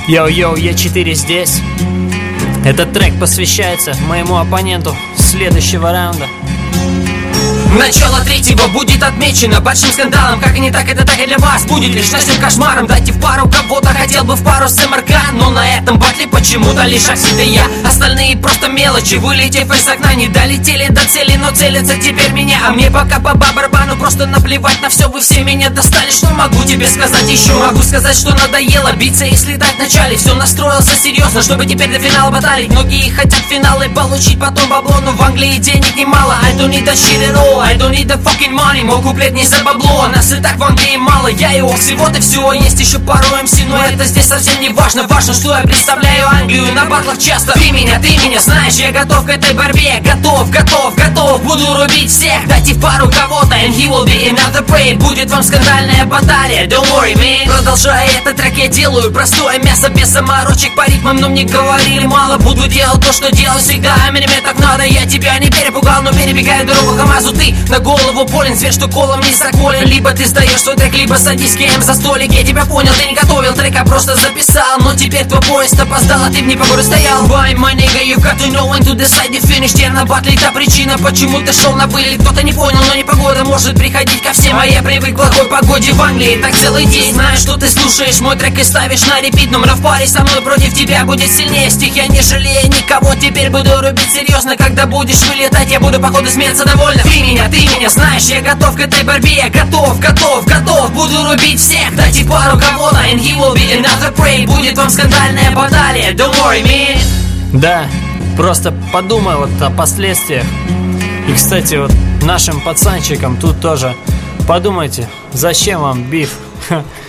Йоу-йоу, Е4 здесь. Этот трек посвящается моему оппоненту следующего раунда. Начало третьего будет отмечено большим скандалом. Как и не так, это так и для вас будет лишь ночным кошмаром. Дайте в пару кого-то, хотел бы в пару с МРК, но на этом батле почему-то лишь Аксид и я. Остальные просто мелочи, вылетев из окна, не долетели до цели, но целятся теперь меня. А мне пока по барабану, просто наплевать на все. Вы все меня достали, что могу тебе сказать еще? Могу сказать, что надоело биться и слетать в начале. Все настроился серьезно, чтобы теперь до финала баталить. Многие хотят финалы получить потом бабло, но в Англии денег немало. I don't need that shit at all, I don't need the fucking money. Мой куплет не за бабло, нас и так в Англии мало. Я его всего-то всего, есть еще пару МС, но это здесь совсем не важно. Важно, что я представляю Англию на батлах часто. Ты меня знаешь, я готов к этой борьбе. Готов, буду рубить всех. Дайте в пару кого-то, and he will be another prey. Будет вам скандальная баталия, don't worry, man. Продолжая этот трек, я делаю простое мясо без заморочек по ритмам, но мне говорили мало. Буду делать то, что делал всегда, а мне так надо. Я тебя не перепугал, но перебегаю дорогу КамАЗу. Ты на голову полен, зверь, что колом не заколен. Либо ты сдаешь свой трек, либо садись с кем за столик. Я тебя понял, ты не готовил трек, а просто записал. Но теперь твой поезд опоздал, а ты в непогоду стоял. Why, my nigga, you've got to know when to decide you finished. Я на батле, та причина, почему ты шел на вылет. Кто-то не понял, но непогода может приходить ко всем. А я привык к плохой погоде в Англии, так целый день. Знаю, что ты слушаешь мой трек и ставишь на репит, но в паре со мной против тебя будет сильнее стих. Я не жалею никого, теперь буду рубить серьезно. Когда будешь вылетать, я буду походу смеяться довольно. Ты меня знаешь, я готов к этой борьбе. Я готов, буду рубить всех. Дайте пару кого-то, and he will be another prey. Будет вам скандальная баталия, don't worry, man. Да, просто подумай вот о последствиях. И, кстати, вот нашим пацанчикам тут тоже подумайте, зачем вам биф?